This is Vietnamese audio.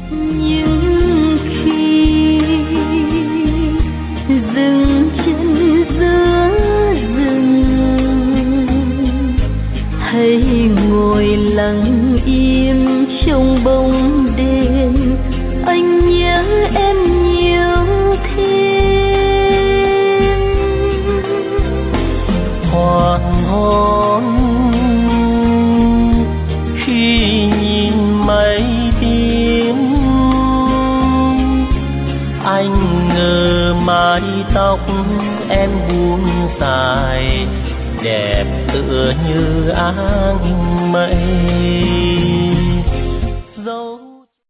Nhưng khi dừng chân giữa rừng, hãy ngồi lặng im trong bóng đêm, anh nhớ em nhiều thêm. Hoàng hôn khi nhìn mây tím, anh ngờ mái tóc em buông dài, đẹp tựa như áng mây.